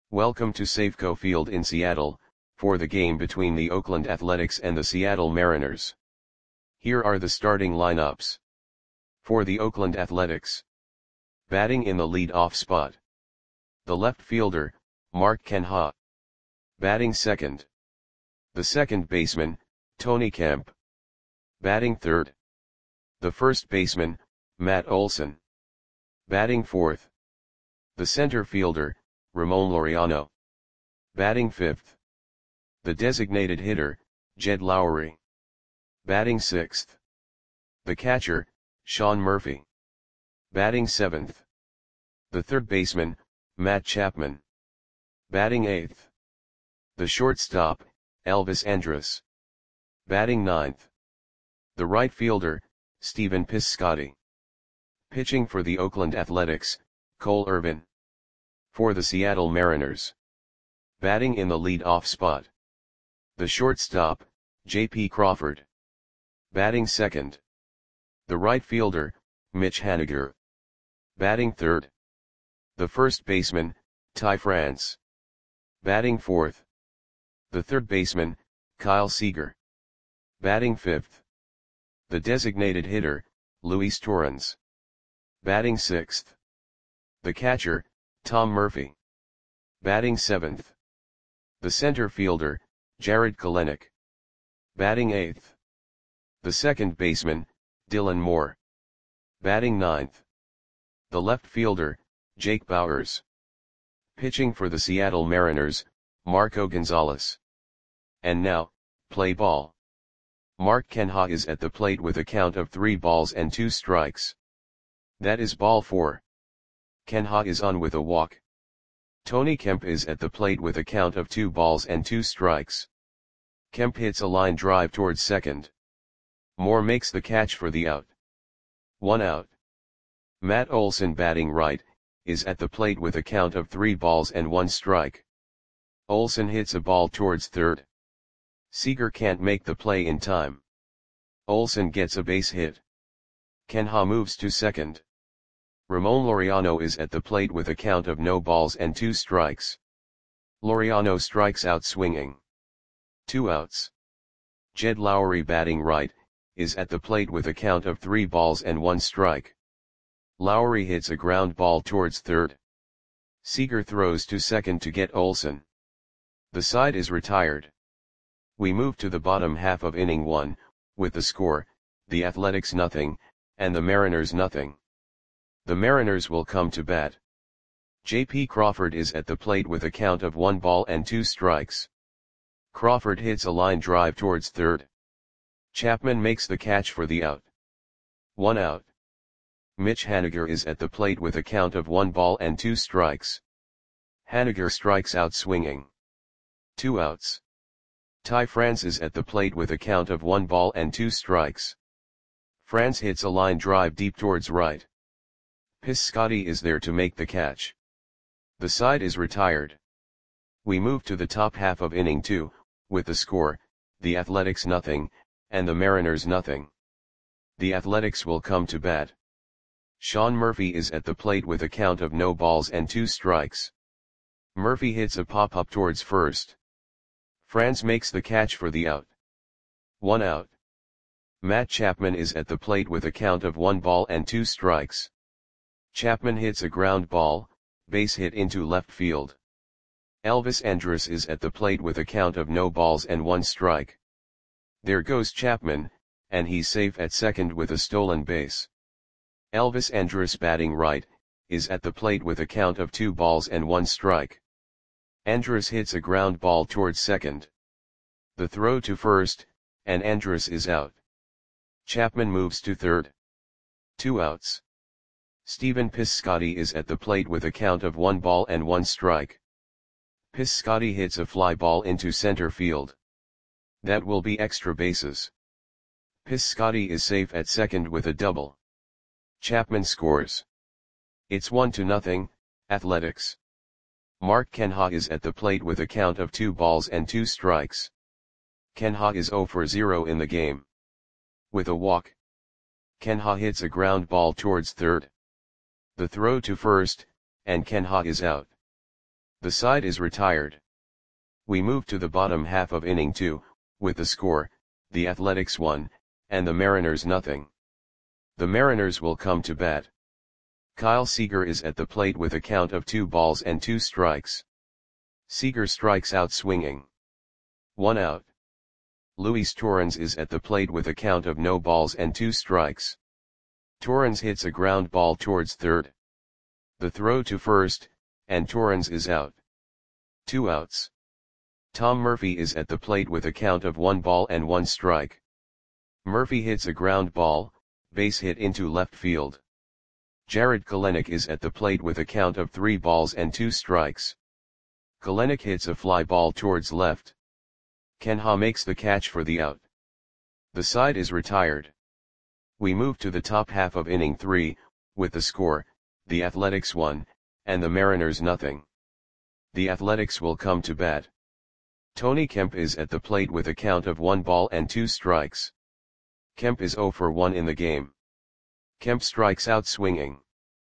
Welcome to Safeco Field in Seattle, for the game between the Oakland Athletics and the Seattle Mariners. Here are the starting lineups. For the Oakland Athletics. Batting in the lead-off spot. The left fielder, Mark Canha. Batting second. The second baseman, Tony Kemp. Batting third. The first baseman, Matt Olson. Batting fourth. The center fielder, Ramon Laureano. Batting fifth. The designated hitter, Jed Lowrie. Batting sixth. The catcher, Sean Murphy. Batting seventh. The third baseman, Matt Chapman. Batting eighth. The shortstop, Elvis Andrus. Batting ninth. The right fielder, Stephen Piscotty. Pitching for the Oakland Athletics, Cole Irvin. For the Seattle Mariners. Batting in the lead-off spot. The shortstop, J.P. Crawford. Batting second. The right fielder, Mitch Haniger. Batting third. The first baseman, Ty France. Batting fourth. The third baseman, Kyle Seager. Batting fifth. The designated hitter, Luis Torrens. Batting sixth. The catcher, Tom Murphy. Batting seventh. The center fielder, Jared Kelenic. Batting eighth. The second baseman, Dylan Moore. Batting ninth. The left fielder, Jake Bauers. Pitching for the Seattle Mariners, Marco Gonzalez. And now, play ball. Mark Canha is at the plate with a count of 3 balls and 2 strikes. That is ball 4. Canha is on with a walk. Tony Kemp is at the plate with a count of 2 balls and 2 strikes. Kemp hits a line drive towards second. Moore makes the catch for the out. 1 out. Matt Olson, batting right, is at the plate with a count of 3 balls and 1 strike. Olson hits a ball towards third. Seager can't make the play in time. Olson gets a base hit. Canha moves to second. Ramon Laureano is at the plate with a count of no balls and 2 strikes. Laureano strikes out swinging. 2 outs. Jed Lowrie, batting right, is at the plate with a count of 3 balls and 1 strike. Lowrie hits a ground ball towards third. Seager throws to second to get Olson. The side is retired. We move to the bottom half of inning 1, with the score, the Athletics 0, and the Mariners 0. The Mariners will come to bat. J.P. Crawford is at the plate with a count of 1 ball and 2 strikes. Crawford hits a line drive towards third. Chapman makes the catch for the out. 1 out. Mitch Haniger is at the plate with a count of 1 ball and 2 strikes. Haniger strikes out swinging. 2 outs. Ty France is at the plate with a count of 1 ball and 2 strikes. France hits a line drive deep towards right. Piscotty is there to make the catch. The side is retired. We move to the top half of inning 2, with the score, the Athletics 0, and the Mariners 0. The Athletics will come to bat. Sean Murphy is at the plate with a count of no balls and 2 strikes. Murphy hits a pop-up towards first. France makes the catch for the out. 1 out. Matt Chapman is at the plate with a count of 1 ball and 2 strikes. Chapman hits a ground ball, base hit into left field. Elvis Andrus is at the plate with a count of no balls and 1 strike. There goes Chapman, and he's safe at second with a stolen base. Elvis Andrus, batting right, is at the plate with a count of 2 balls and 1 strike. Andrus hits a ground ball towards second. The throw to first, and Andrus is out. Chapman moves to third. 2 outs. Stephen Piscotty is at the plate with a count of 1 ball and 1 strike. Piscotty hits a fly ball into center field. That will be extra bases. Piscotty is safe at second with a double. Chapman scores. It's 1-0, Athletics. Mark Canha is at the plate with a count of 2 balls and 2 strikes. Canha is 0 for 0 in the game. With a walk. Canha hits a ground ball towards third. The throw to first, and Canha is out. The side is retired. We move to the bottom half of inning 2, with the score, the Athletics 1, and the Mariners nothing. The Mariners will come to bat. Kyle Seager is at the plate with a count of 2 balls and 2 strikes. Seager strikes out swinging. 1 out. Luis Torrens is at the plate with a count of no balls and 2 strikes. Torrens hits a ground ball towards third. The throw to first, and Torrens is out. 2 outs. Tom Murphy is at the plate with a count of 1 ball and 1 strike. Murphy hits a ground ball, base hit into left field. Jarred Kelenic is at the plate with a count of 3 balls and 2 strikes. Kelenic hits a fly ball towards left. Ken Ha makes the catch for the out. The side is retired. We move to the top half of inning 3, with the score, the Athletics 1, and the Mariners nothing. The Athletics will come to bat. Tony Kemp is at the plate with a count of 1 ball and 2 strikes. Kemp is 0 for 1 in the game. Kemp strikes out swinging.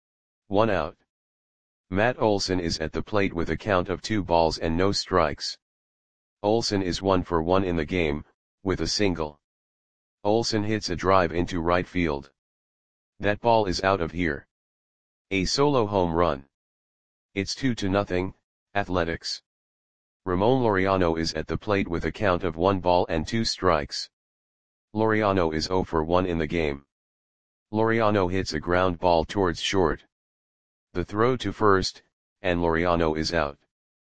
1 out. Matt Olson is at the plate with a count of 2 balls and no strikes. Olson is 1 for 1 in the game, with a single. Olson hits a drive into right field. That ball is out of here. A solo home run. It's 2-0, Athletics. Ramon Laureano is at the plate with a count of 1 ball and 2 strikes. Laureano is 0 for 1 in the game. Laureano hits a ground ball towards short. The throw to first, and Laureano is out.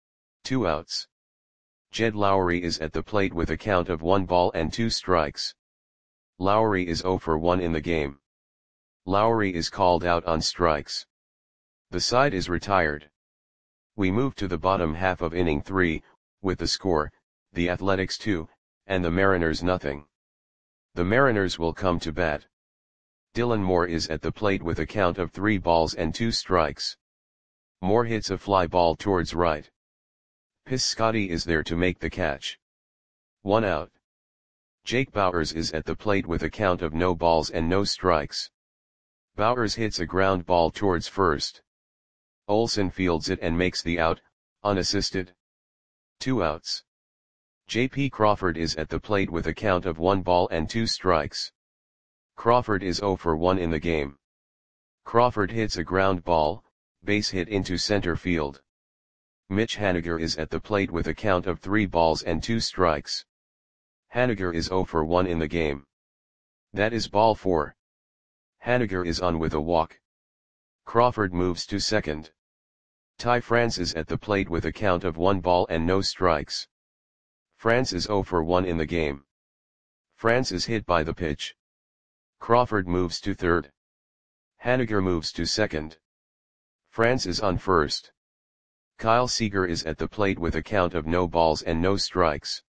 2 outs. Jed Lowry is at the plate with a count of 1 ball and 2 strikes. Lowry is 0 for 1 in the game. Lowry is called out on strikes. The side is retired. We move to the bottom half of inning 3, with the score, the Athletics 2, and the Mariners nothing. The Mariners will come to bat. Dylan Moore is at the plate with a count of 3 balls and 2 strikes. Moore hits a fly ball towards right. Piscotty is there to make the catch. 1 out. Jake Bauers is at the plate with a count of no balls and no strikes. Bauers hits a ground ball towards first. Olson fields it and makes the out, unassisted. 2 outs. J.P. Crawford is at the plate with a count of 1 ball and 2 strikes. Crawford is 0 for 1 in the game. Crawford hits a ground ball, base hit into center field. Mitch Haniger is at the plate with a count of 3 balls and 2 strikes. Haniger is 0 for 1 in the game. That is ball 4. Haniger is on with a walk. Crawford moves to second. Ty France is at the plate with a count of 1 ball and no strikes. France is 0 for 1 in the game. France is hit by the pitch. Crawford moves to third. Haniger moves to second. France is on first. Kyle Seager is at the plate with a count of no balls and no strikes.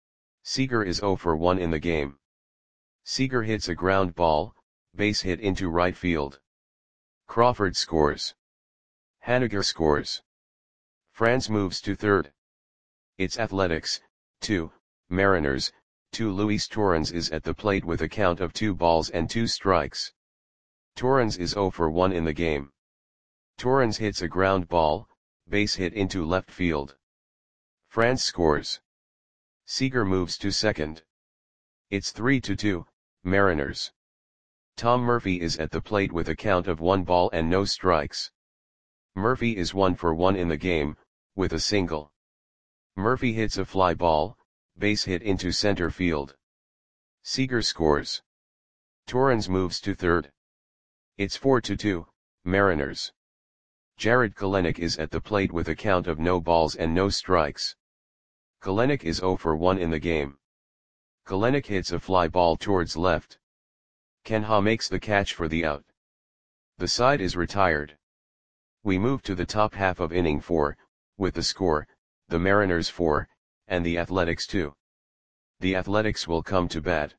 Seager is 0 for 1 in the game. Seager hits a ground ball, base hit into right field. Crawford scores. Haniger scores. France moves to third. It's Athletics, 2, Mariners, 2. Luis Torrens is at the plate with a count of 2 balls and 2 strikes. Torrens is 0 for 1 in the game. Torrens hits a ground ball, base hit into left field. France scores. Seager moves to second. It's 3-2, Mariners. Tom Murphy is at the plate with a count of 1 ball and no strikes. Murphy is 1 for 1 in the game, with a single. Murphy hits a fly ball, base hit into center field. Seager scores. Torrens moves to third. It's 4-2, Mariners. Jarred Kelenic is at the plate with a count of no balls and no strikes. Kelenic is 0 for 1 in the game. Kelenic hits a fly ball towards left. Ken Ha makes the catch for the out. The side is retired. We move to the top half of inning 4, with the score, the Mariners 4, and the Athletics 2. The Athletics will come to bat.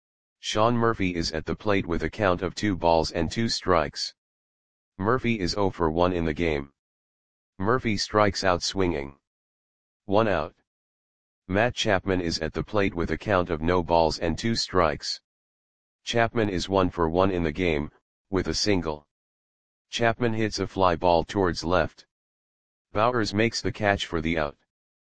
Sean Murphy is at the plate with a count of 2 balls and 2 strikes. Murphy is 0 for 1 in the game. Murphy strikes out swinging. 1 out. Matt Chapman is at the plate with a count of no balls and 2 strikes. Chapman is 1 for 1 in the game, with a single. Chapman hits a fly ball towards left. Bowers makes the catch for the out.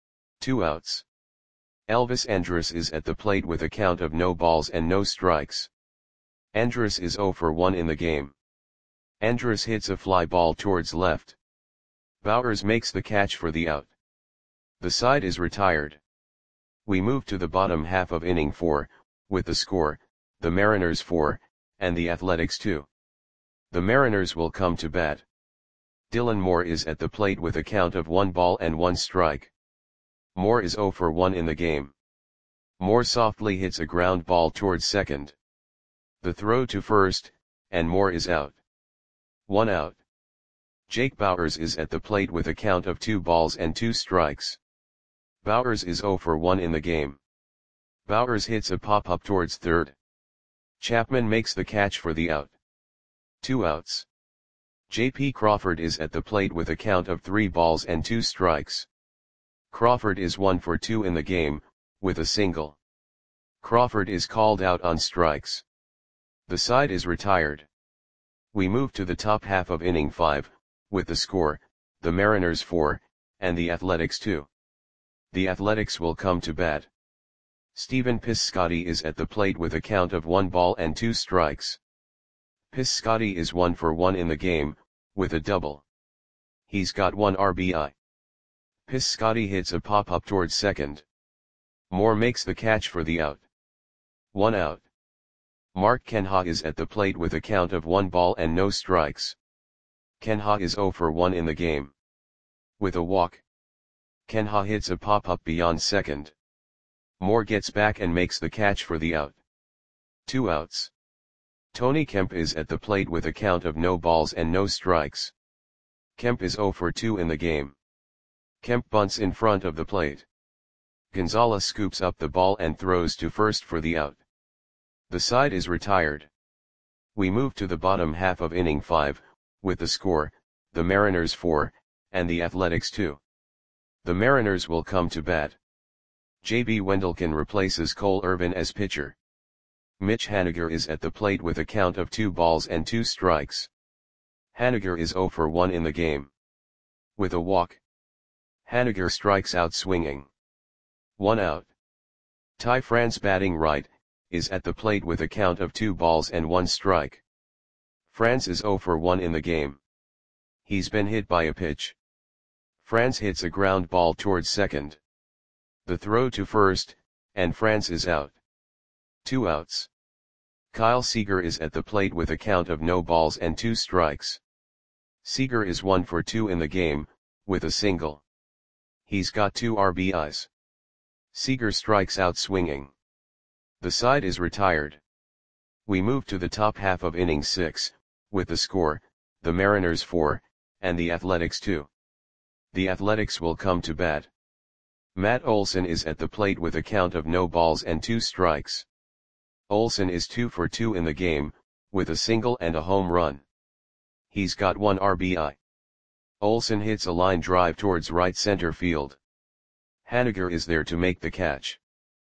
2 outs. Elvis Andrus is at the plate with a count of no balls and no strikes. Andrus is 0 for 1 in the game. Andrus hits a fly ball towards left. Bowers makes the catch for the out. The side is retired. We move to the bottom half of inning 4, with the score, the Mariners 4, and the Athletics 2. The Mariners will come to bat. Dylan Moore is at the plate with a count of 1 ball and 1 strike. Moore is 0 for 1 in the game. Moore softly hits a ground ball towards second. The throw to first, and Moore is out. 1 out. Jake Bauers is at the plate with a count of 2 balls and 2 strikes. Bauers is 0 for 1 in the game. Bauers hits a pop-up towards third. Chapman makes the catch for the out. 2 outs. J.P. Crawford is at the plate with a count of 3 balls and 2 strikes. Crawford is 1 for 2 in the game, with a single. Crawford is called out on strikes. The side is retired. We move to the top half of inning 5, with the score, the Mariners 4, and the Athletics 2. The Athletics will come to bat. Stephen Piscotty is at the plate with a count of 1 ball and 2 strikes. Piscotty is 1 for 1 in the game, with a double. He's got 1 RBI. Piscotty hits a pop-up towards second. Moore makes the catch for the out. 1 out. Mark Kenha is at the plate with a count of 1 ball and no strikes. Kenha is 0 for 1 in the game. With a walk. Kenha hits a pop-up beyond second. Moore gets back and makes the catch for the out. 2 outs. Tony Kemp is at the plate with a count of no balls and no strikes. Kemp is 0 for 2 in the game. Kemp bunts in front of the plate. Gonzalez scoops up the ball and throws to first for the out. The side is retired. We move to the bottom half of inning 5, with the score, the Mariners 4, and the Athletics 2. The Mariners will come to bat. J.B. Wendelken replaces Cole Irvin as pitcher. Mitch Haniger is at the plate with a count of 2 balls and 2 strikes. Haniger is 0 for 1 in the game. With a walk. Haniger strikes out swinging. 1 out. Ty France batting right, is at the plate with a count of 2 balls and 1 strike. France is 0 for 1 in the game. He's been hit by a pitch. France hits a ground ball towards second. The throw to first, and France is out. 2 outs. Kyle Seager is at the plate with a count of no balls and 2 strikes. Seager is 1 for 2 in the game, with a single. He's got 2 RBIs. Seager strikes out swinging. The side is retired. We move to the top half of inning 6, with the score, the Mariners 4, and the Athletics 2. The Athletics will come to bat. Matt Olson is at the plate with a count of no balls and 2 strikes. Olson is 2 for 2 in the game, with a single and a home run. He's got 1 RBI. Olson hits a line drive towards right center field. Haniger is there to make the catch.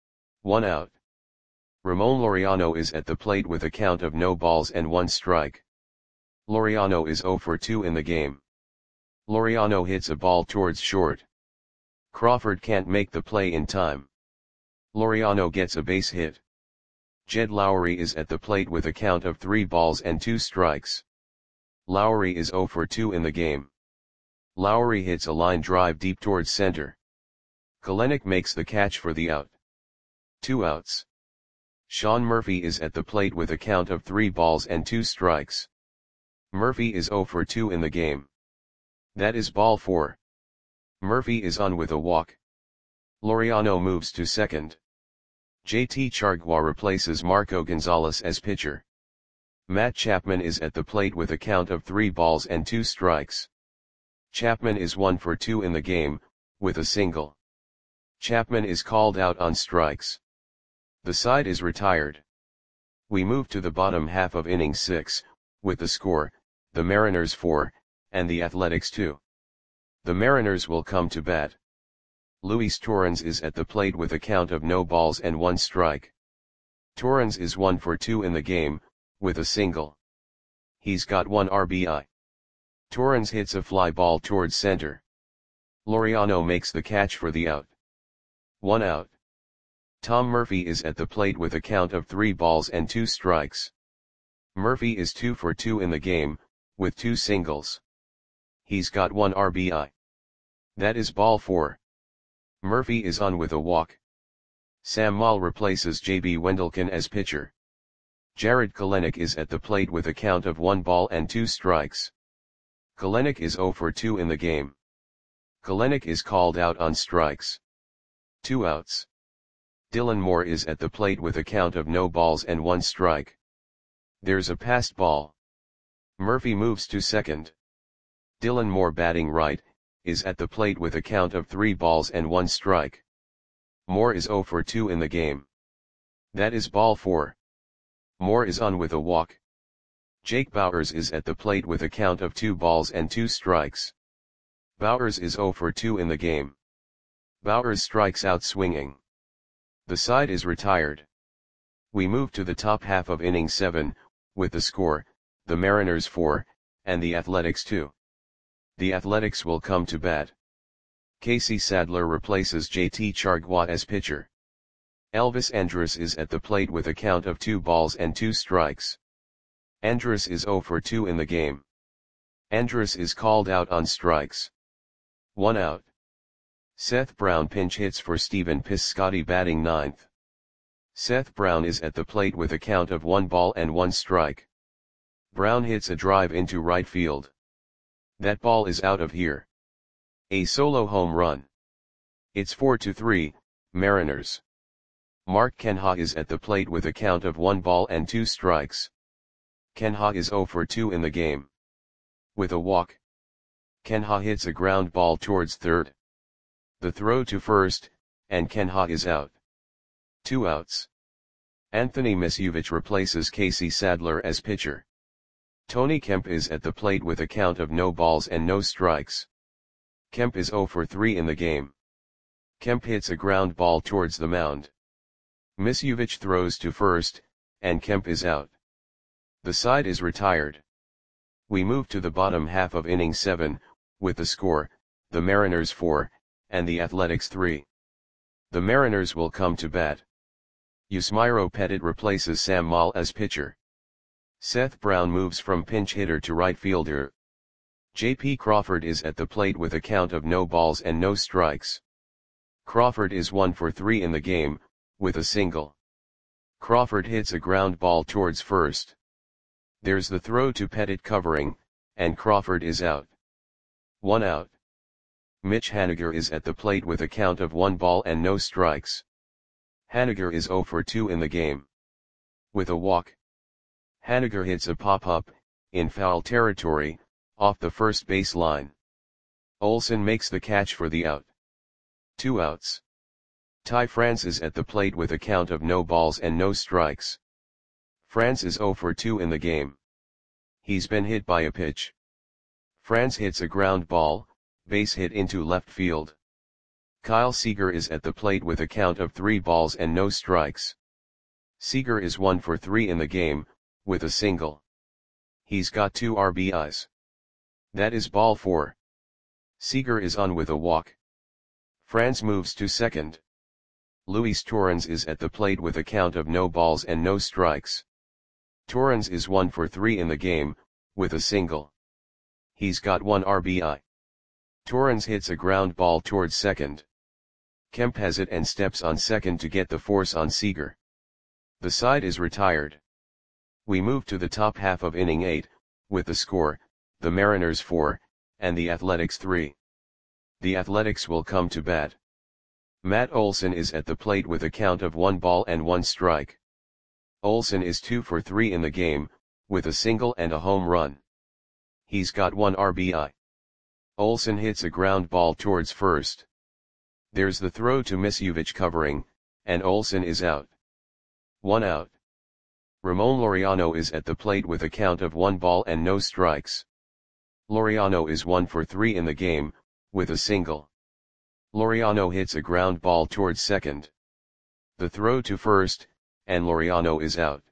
1 out. Ramon Laureano is at the plate with a count of no balls and 1 strike. Laureano is 0 for 2 in the game. Laureano hits a ball towards short. Crawford can't make the play in time. Laureano gets a base hit. Jed Lowry is at the plate with a count of 3 balls and 2 strikes. Lowry is 0 for 2 in the game. Lowry hits a line drive deep towards center. Kelenic makes the catch for the out. 2 outs. Sean Murphy is at the plate with a count of 3 balls and 2 strikes. Murphy is 0 for 2 in the game. That is ball 4. Murphy is on with a walk. Laureano moves to second. JT Chargois replaces Marco Gonzalez as pitcher. Matt Chapman is at the plate with a count of 3 balls and 2 strikes. Chapman is 1 for 2 in the game, with a single. Chapman is called out on strikes. The side is retired. We move to the bottom half of inning 6, with the score, the Mariners 4, and the Athletics 2. The Mariners will come to bat. Luis Torrens is at the plate with a count of no balls and 1 strike. Torrens is 1 for 2 in the game, with a single. He's got 1 RBI. Torrens hits a fly ball towards center. Laureano makes the catch for the out. 1 out. Tom Murphy is at the plate with a count of 3 balls and 2 strikes. Murphy is 2 for 2 in the game, with 2 singles. He's got 1 RBI. That is ball 4. Murphy is on with a walk. Sam Moll replaces JB Wendelken as pitcher. Jarred Kelenic is at the plate with a count of 1 ball and 2 strikes. Kelenic is 0 for 2 in the game. Kelenic is called out on strikes. 2 outs. Dylan Moore is at the plate with a count of no balls and 1 strike. There's a passed ball. Murphy moves to second. Dylan Moore, batting right, is at the plate with a count of 3 balls and 1 strike. Moore is 0 for 2 in the game. That is ball 4. Moore is on with a walk. Jake Bauers is at the plate with a count of 2 balls and 2 strikes. Bauers is 0 for 2 in the game. Bauers strikes out swinging. The side is retired. We move to the top half of inning 7, with the score, the Mariners 4, and the Athletics 2. The Athletics will come to bat. Casey Sadler replaces JT Chargois as pitcher. Elvis Andrus is at the plate with a count of 2 balls and 2 strikes. Andrus is 0 for 2 in the game. Andrus is called out on strikes. 1 out. Seth Brown pinch hits for Stephen Piscotty, batting ninth. Seth Brown is at the plate with a count of 1 ball and 1 strike. Brown hits a drive into right field. That ball is out of here. A solo home run. It's 4-3, Mariners. Mark Canha is at the plate with a count of 1 ball and 2 strikes. Canha is 0 for 2 in the game. With a walk. Canha hits a ground ball towards third. The throw to first, and Canha is out. 2 outs. Anthony Misiewicz replaces Casey Sadler as pitcher. Tony Kemp is at the plate with a count of no balls and no strikes. Kemp is 0 for 3 in the game. Kemp hits a ground ball towards the mound. Misiewicz throws to first, and Kemp is out. The side is retired. We move to the bottom half of inning 7, with the score, the Mariners 4, and the Athletics 3. The Mariners will come to bat. Yusmeiro Petit replaces Sam Moll as pitcher. Seth Brown moves from pinch hitter to right fielder. J.P. Crawford is at the plate with a count of no balls and no strikes. Crawford is 1 for 3 in the game, with a single. Crawford hits a ground ball towards first. There's the throw to Petit covering, and Crawford is out. 1 out. Mitch Haniger is at the plate with a count of 1 ball and no strikes. Haniger is 0 for 2 in the game. With a walk. Haniger hits a pop-up, in foul territory, off the first base line. Olsen makes the catch for the out. 2 outs. Ty France is at the plate with a count of no balls and no strikes. France is 0 for 2 in the game. He's been hit by a pitch. France hits a ground ball, base hit into left field. Kyle Seager is at the plate with a count of 3 balls and no strikes. Seager is 1 for 3 in the game, with a single. He's got 2 RBIs. That is ball 4. Seager is on with a walk. France moves to second. Luis Torrens is at the plate with a count of no balls and no strikes. Torrens is 1 for 3 in the game, with a single. He's got 1 RBI. Torrens hits a ground ball towards second. Kemp has it and steps on second to get the force on Seager. The side is retired. We move to the top half of inning 8, with the score, the Mariners 4, and the Athletics 3. The Athletics will come to bat. Matt Olson is at the plate with a count of 1 ball and 1 strike. Olson is 2 for 3 in the game, with a single and a home run. He's got 1 RBI. Olson hits a ground ball towards first. There's the throw to Misiewicz covering, and Olson is out. 1 out. Ramon Laureano is at the plate with a count of 1 ball and no strikes. Laureano is 1 for 3 in the game, with a single. Laureano hits a ground ball towards second. The throw to first, and Laureano is out.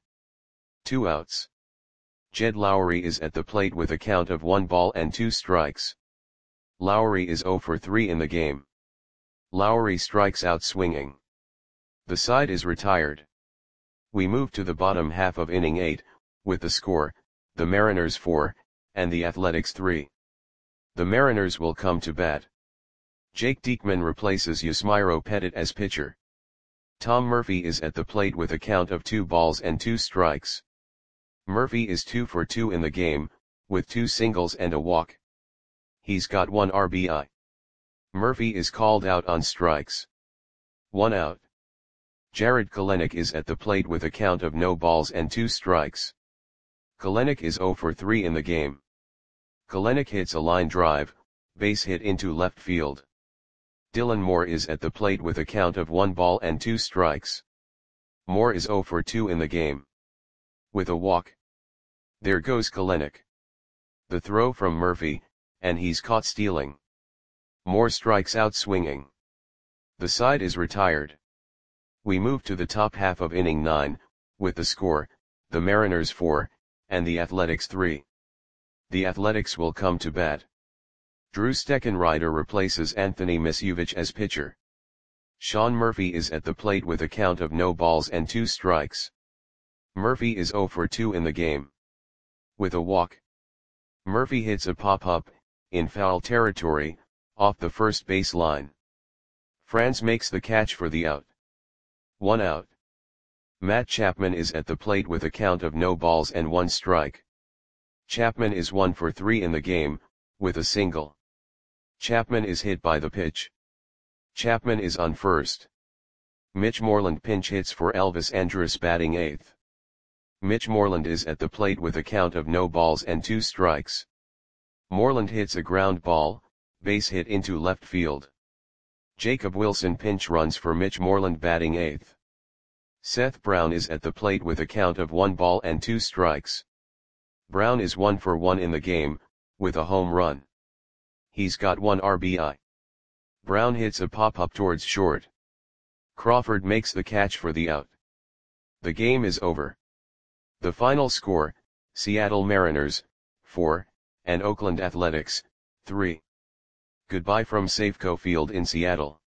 2 outs. Jed Lowry is at the plate with a count of 1 ball and 2 strikes. Lowry is 0 for 3 in the game. Lowry strikes out swinging. The side is retired. We move to the bottom half of inning 8, with the score, the Mariners 4, and the Athletics 3. The Mariners will come to bat. Jake Diekman replaces Yusmeiro Petit as pitcher. Tom Murphy is at the plate with a count of 2 balls and 2 strikes. Murphy is 2 for 2 in the game, with 2 singles and a walk. He's got 1 RBI. Murphy is called out on strikes. 1 out. Jarred Kelenic is at the plate with a count of no balls and 2 strikes. Kelenic is 0 for 3 in the game. Kelenic hits a line drive, base hit into left field. Dylan Moore is at the plate with a count of 1 ball and 2 strikes. Moore is 0 for 2 in the game. With a walk. There goes Kelenic. The throw from Murphy, and he's caught stealing. Moore strikes out swinging. The side is retired. We move to the top half of inning 9, with the score, the Mariners 4, and the Athletics 3. The Athletics will come to bat. Drew Steckenrider replaces Anthony Misiewicz as pitcher. Sean Murphy is at the plate with a count of no balls and 2 strikes. Murphy is 0 for 2 in the game. With a walk. Murphy hits a pop-up, in foul territory, off the first base line. Franz makes the catch for the out. 1 out. Matt Chapman is at the plate with a count of no balls and 1 strike. Chapman is 1 for 3 in the game, with a single. Chapman is hit by the pitch. Chapman is on first. Mitch Moreland pinch hits for Elvis Andrus batting 8th. Mitch Moreland is at the plate with a count of no balls and 2 strikes. Moreland hits a ground ball, base hit into left field. Jacob Wilson pinch runs for Mitch Moreland batting 8th. Seth Brown is at the plate with a count of 1 ball and 2 strikes. Brown is 1 for 1 in the game, with a home run. He's got 1 RBI. Brown hits a pop-up towards short. Crawford makes the catch for the out. The game is over. The final score, Seattle Mariners, 4, and Oakland Athletics, 3. Goodbye from Safeco Field in Seattle.